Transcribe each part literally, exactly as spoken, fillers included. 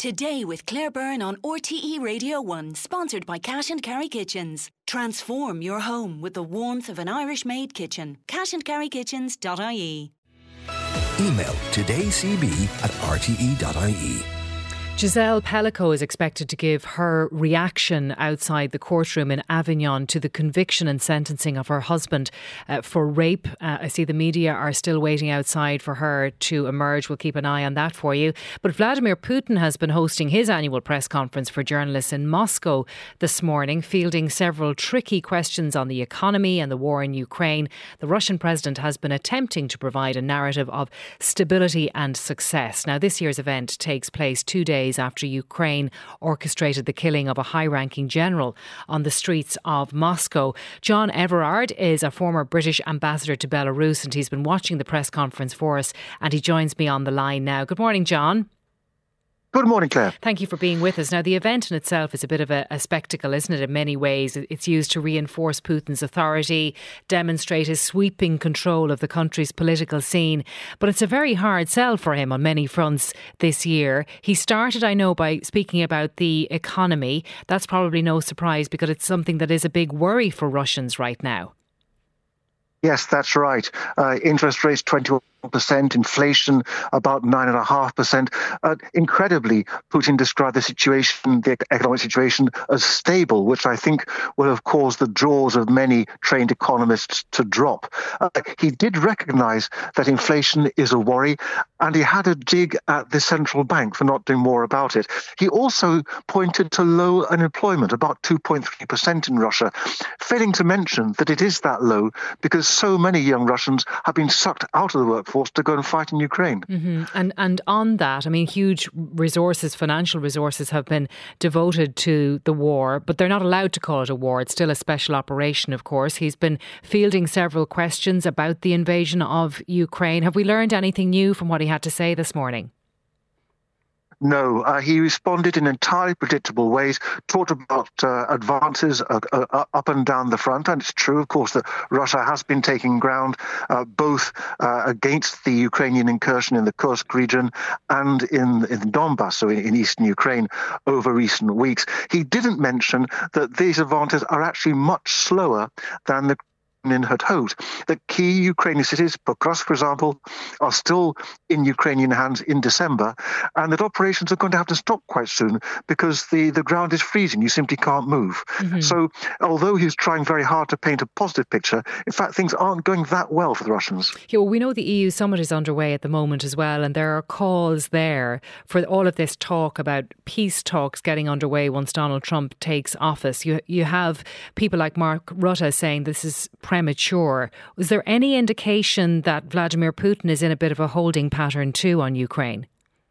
Today with Claire Byrne on R T E Radio one, sponsored by Cash and Carry Kitchens. Transform your home with the warmth of an Irish-made kitchen. cash and carry kitchens dot I E. Email todaycb at r t e dot i e. Giselle Pellico is expected to give her reaction outside the courtroom in Avignon to the conviction and sentencing of her husband uh, for rape. Uh, I see the media are still waiting outside for her to emerge. We'll keep an eye on that for you. But Vladimir Putin has been hosting his annual press conference for journalists in Moscow this morning, fielding several tricky questions on the economy and the war in Ukraine. The Russian president has been attempting to provide a narrative of stability and success. Now, this year's event takes place two days after Ukraine orchestrated the killing of a high-ranking general on the streets of Moscow. John Everard is a former British ambassador to Belarus, and he's been watching the press conference for us, and he joins me on the line now. Good morning, John. Good morning, Claire. Thank you for being with us. Now, the event in itself is a bit of a, a spectacle, isn't it, in many ways? It's used to reinforce Putin's authority, demonstrate his sweeping control of the country's political scene. But it's a very hard sell for him on many fronts this year. He started, I know, by speaking about the economy. That's probably no surprise because it's something that is a big worry for Russians right now. Yes, that's right. Uh, interest rates twenty-one percent, inflation about nine point five percent. Uh, incredibly, Putin described the situation, the economic situation, as stable, which I think will have caused the jaws of many trained economists to drop. Uh, he did recognise that inflation is a worry, and he had a dig at the central bank for not doing more about it. He also pointed to low unemployment, about two point three percent in Russia, failing to mention that it is that low because so many young Russians have been sucked out of the workforce to go and fight in Ukraine. Mm-hmm. And and on that, I mean, huge resources, financial resources have been devoted to the war, but they're not allowed to call it a war. It's still a special operation, of course. He's been fielding several questions about the invasion of Ukraine. Have we learned anything new from what he had to say this morning? No, uh, he responded in entirely predictable ways, talked about uh, advances uh, uh, up and down the front. And it's true, of course, that Russia has been taking ground uh, both uh, against the Ukrainian incursion in the Kursk region and in, in Donbass, so in, in eastern Ukraine, over recent weeks. He didn't mention that these advances are actually much slower than the had hoped. That key Ukrainian cities, Pokrovsk, for example, are still in Ukrainian hands in December, and that operations are going to have to stop quite soon because the, the ground is freezing. You simply can't move. Mm-hmm. So although he's trying very hard to paint a positive picture, in fact, things aren't going that well for the Russians. Yeah, well, we know the E U summit is underway at the moment as well, and there are calls there for all of this talk about peace talks getting underway once Donald Trump takes office. You, you have people like Mark Rutte saying this is premature. Was there any indication that Vladimir Putin is in a bit of a holding pattern too on Ukraine?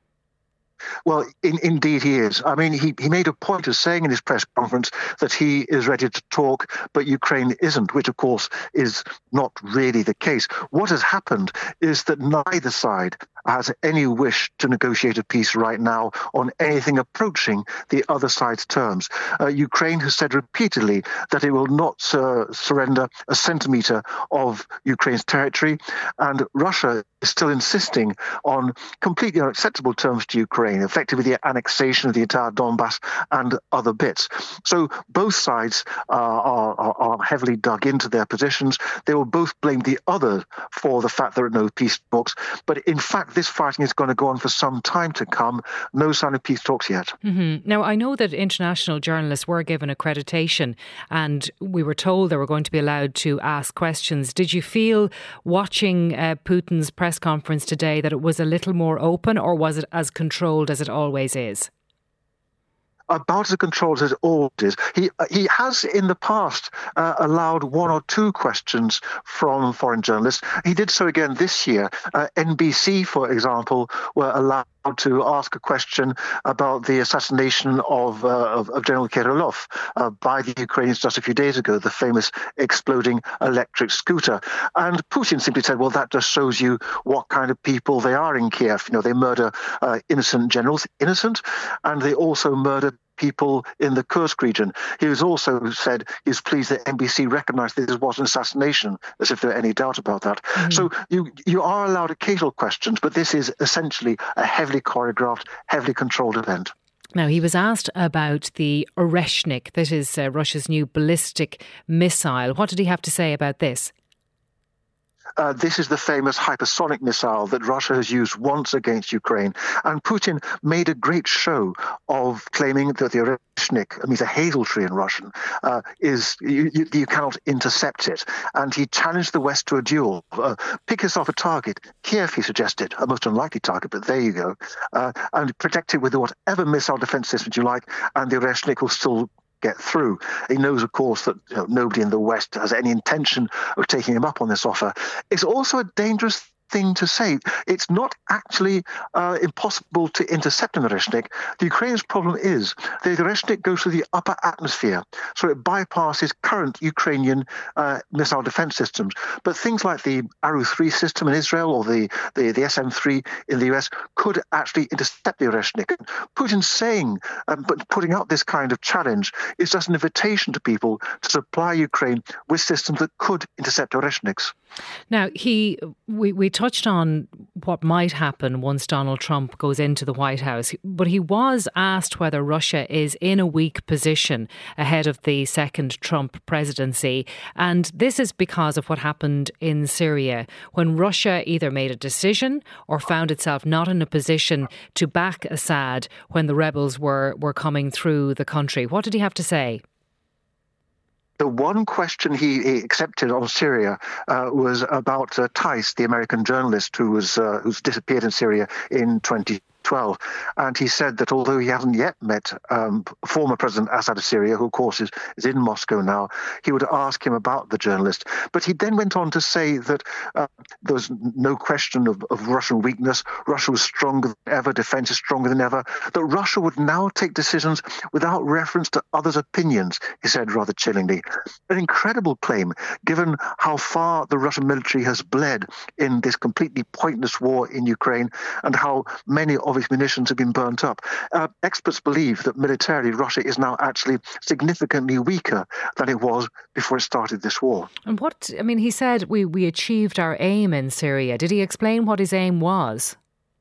Well, in, indeed he is. I mean, he, he made a point of saying in his press conference that he is ready to talk, but Ukraine isn't, which of course is not really the case. What has happened is that neither side has any wish to negotiate a peace right now on anything approaching the other side's terms. Uh, Ukraine has said repeatedly that it will not uh, surrender a centimetre of Ukraine's territory, and Russia is still insisting on completely unacceptable terms to Ukraine, effectively the annexation of the entire Donbass and other bits. So both sides uh, are, are, are heavily dug into their positions. They will both blame the other for the fact there are no peace talks, but in fact this fighting is going to go on for some time to come. No sign of peace talks yet. Mm-hmm. Now, I know that international journalists were given accreditation and we were told they were going to be allowed to ask questions. Did you feel watching uh, Putin's press conference today that it was a little more open, or was it as controlled as it always is? About as controlled as it always is. He he has in the past uh, allowed one or two questions from foreign journalists. He did so again this year. Uh, N B C, for example, were allowed to ask a question about the assassination of uh, of, of General Kirillov uh, by the Ukrainians just a few days ago, the famous exploding electric scooter. And Putin simply said, well, that just shows you what kind of people they are in Kiev. You know, they murder uh, innocent generals, innocent, and they also murder people in the Kursk region. He has also said he's pleased that N B C recognised this was an assassination, as if there were any doubt about that. Mm-hmm. So you you are allowed occasional questions, but this is essentially a heavily choreographed, heavily controlled event. Now, he was asked about the Oreshnik, that is uh, Russia's new ballistic missile. What did he have to say about this? Uh, this is the famous hypersonic missile that Russia has used once against Ukraine. And Putin made a great show of claiming that the Oreshnik, I mean, the hazel tree in Russian, uh, is you, you, you cannot intercept it. And he challenged the West to a duel. Uh, pick yourself a target. Kiev, he suggested, a most unlikely target, but there you go. Uh, and protect it with whatever missile defense systems you like, and the Oreshnik will still get through. He knows, of course, that you know, nobody in the West has any intention of taking him up on this offer. It's also a dangerous thing to say. It's not actually uh, impossible to intercept an Oreshnik. The Ukrainians' problem is the Oreshnik goes through the upper atmosphere, so it bypasses current Ukrainian uh, missile defense systems. But things like the Arrow three system in Israel or the, the, the S M three in the U S could actually intercept the Oreshnik. Putin saying, um, but putting out this kind of challenge is just an invitation to people to supply Ukraine with systems that could intercept Oreshniks. Now, he we, we touched on what might happen once Donald Trump goes into the White House, but he was asked whether Russia is in a weak position ahead of the second Trump presidency. And this is because of what happened in Syria, when Russia either made a decision or found itself not in a position to back Assad when the rebels were, were coming through the country. What did he have to say? The one question he, he accepted on Syria uh, was about uh, Tice, the American journalist who was uh, who's disappeared in Syria in twenty twelve. And he said that although he hasn't yet met um, former President Assad of Syria, who of course is, is in Moscow now, he would ask him about the journalist. But he then went on to say that uh, there was no question of, of Russian weakness. Russia was stronger than ever, defense is stronger than ever, that Russia would now take decisions without reference to others' opinions, he said rather chillingly. An incredible claim, given how far the Russian military has bled in this completely pointless war in Ukraine and how many of its munitions have been burnt up. Uh, experts believe that militarily Russia is now actually significantly weaker than it was before it started this war. And what, I mean, he said we, we achieved our aim in Syria. Did he explain what his aim was?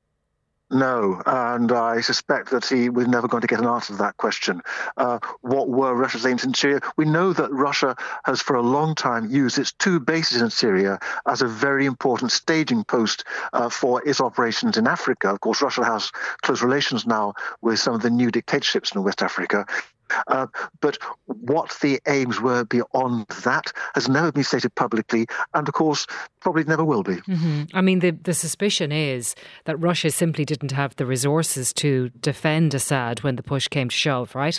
No, and I suspect that he was never going to get an answer to that question. Uh, what were Russia's aims in Syria? We know that Russia has for a long time used its two bases in Syria as a very important staging post uh, for its operations in Africa. Of course, Russia has close relations now with some of the new dictatorships in West Africa. Uh, but what the aims were beyond that has never been stated publicly, and of course probably never will be. Mm-hmm. I mean, the, the suspicion is that Russia simply didn't have the resources to defend Assad when the push came to shove, right?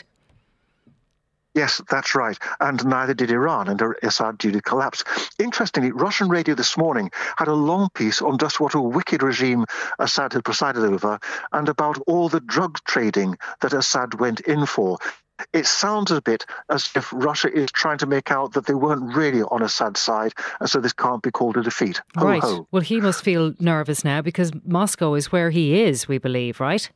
Yes, that's right. And neither did Iran, and Assad due to collapse. Interestingly, Russian radio this morning had a long piece on just what a wicked regime Assad had presided over and about all the drug trading that Assad went in for. It sounds a bit as if Russia is trying to make out that they weren't really on Assad's side, and so this can't be called a defeat. Ho, right. Ho. Well, he must feel nervous now because Moscow is where he is, we believe, right?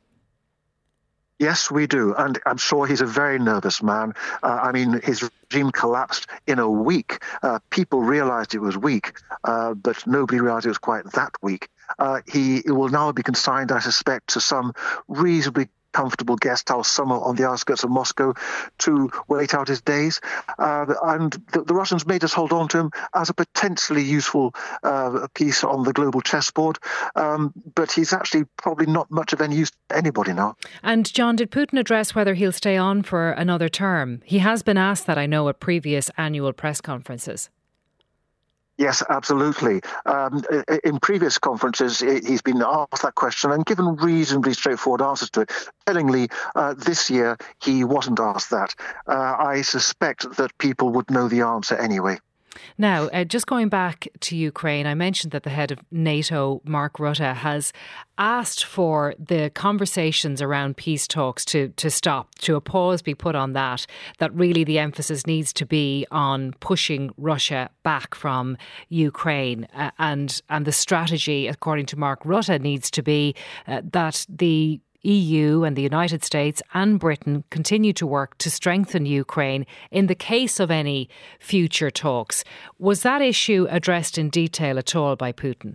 Yes, we do. And I'm sure he's a very nervous man. Uh, I mean, his regime collapsed in a week. Uh, people realized it was weak, uh, but nobody realized it was quite that weak. Uh, he will now be consigned, I suspect, to some reasonably comfortable guest house somewhere on the outskirts of Moscow to wait out his days. Uh, and the, the Russians may just hold on to him as a potentially useful uh, piece on the global chessboard. Um, but he's actually probably not much of any use to anybody now. And John, did Putin address whether he'll stay on for another term? He has been asked that, I know, at previous annual press conferences. Yes, absolutely. Um, in previous conferences, he's been asked that question and given reasonably straightforward answers to it. Tellingly, uh, this year, he wasn't asked that. Uh, I suspect that people would know the answer anyway. Now, uh, just going back to Ukraine, I mentioned that the head of NATO, Mark Rutte, has asked for the conversations around peace talks to, to stop, to a pause be put on that, that really the emphasis needs to be on pushing Russia back from Ukraine. Uh, and, and the strategy, according to Mark Rutte, needs to be uh, that the E U and the United States and Britain continue to work to strengthen Ukraine in the case of any future talks. Was that issue addressed in detail at all by Putin?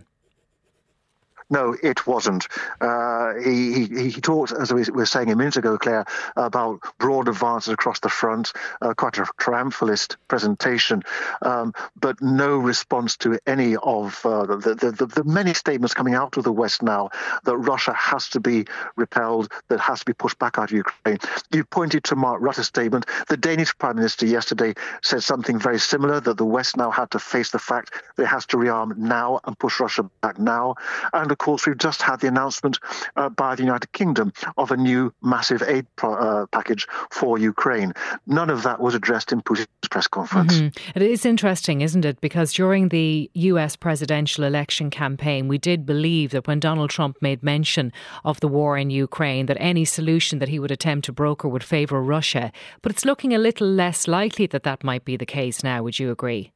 No, it wasn't. Uh, he, he he talked, as we were saying a minute ago, Claire, about broad advances across the front, uh, quite a triumphalist presentation, um, but no response to any of uh, the, the, the, the many statements coming out of the West now that Russia has to be repelled, that has to be pushed back out of Ukraine. You pointed to Mark Rutte's statement. The Danish Prime Minister yesterday said something very similar, that the West now had to face the fact that it has to rearm now and push Russia back now. And of course, we've just had the announcement uh, by the United Kingdom of a new massive aid pro- uh, package for Ukraine. None of that was addressed in Putin's press conference. Mm-hmm. It is interesting, isn't it? Because during the U S presidential election campaign, we did believe that when Donald Trump made mention of the war in Ukraine, that any solution that he would attempt to broker would favour Russia. But it's looking a little less likely that that might be the case now. Would you agree?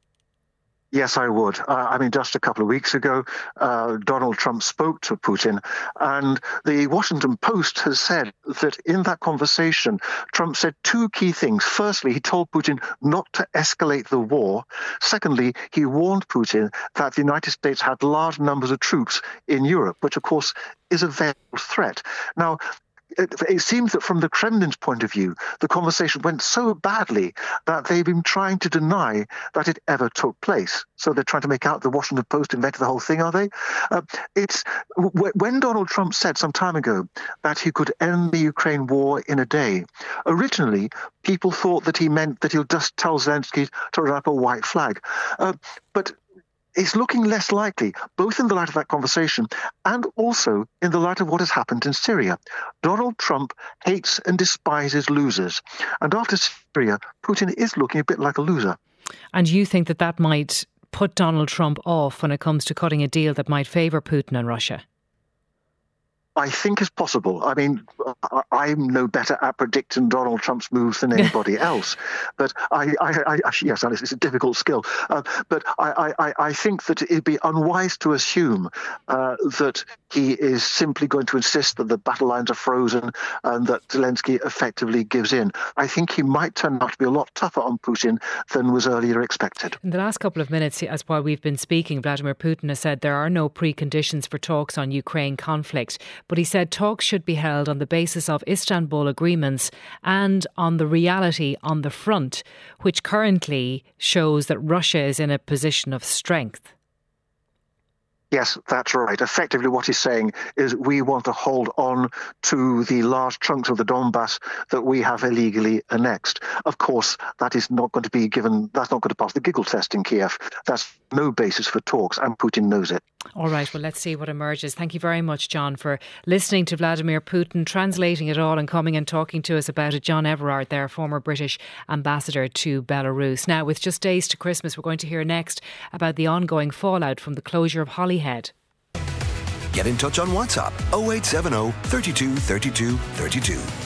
Yes, I would. Uh, I mean, just a couple of weeks ago, uh, Donald Trump spoke to Putin, and the Washington Post has said that in that conversation, Trump said two key things. Firstly, he told Putin not to escalate the war. Secondly, he warned Putin that the United States had large numbers of troops in Europe, which, of course, is a veiled threat. Now, It, it seems that from the Kremlin's point of view, the conversation went so badly that they've been trying to deny that it ever took place. So they're trying to make out the Washington Post invented the whole thing, are they? Uh, it's w- when Donald Trump said some time ago that he could end the Ukraine war in a day, originally people thought that he meant that he'll just tell Zelensky to run up a white flag. Uh, but it's looking less likely, both in the light of that conversation and also in the light of what has happened in Syria. Donald Trump hates and despises losers. And after Syria, Putin is looking a bit like a loser. And you think that that might put Donald Trump off when it comes to cutting a deal that might favour Putin and Russia? I think is possible. I mean, I'm no better at predicting Donald Trump's moves than anybody else. But I, I, I yes, Alice, it's a difficult skill. Uh, but I, I, I think that it'd be unwise to assume uh, that he is simply going to insist that the battle lines are frozen and that Zelensky effectively gives in. I think he might turn out to be a lot tougher on Putin than was earlier expected. In the last couple of minutes, as while we've been speaking, Vladimir Putin has said there are no preconditions for talks on Ukraine conflict. But he said talks should be held on the basis of Istanbul agreements and on the reality on the front, which currently shows that Russia is in a position of strength. Yes, that's right. Effectively, what he's saying is we want to hold on to the large chunks of the Donbass that we have illegally annexed. Of course, that is not going to be given, that's not going to pass the giggle test in Kiev. That's no basis for talks, and Putin knows it. All right, well, let's see what emerges. Thank you very much, John, for listening to Vladimir Putin, translating it all and coming and talking to us about it. John Everard there, former British ambassador to Belarus. Now, with just days to Christmas, we're going to hear next about the ongoing fallout from the closure of Holyhead. Get in touch on WhatsApp oh eight seven oh, three two, three two, three two.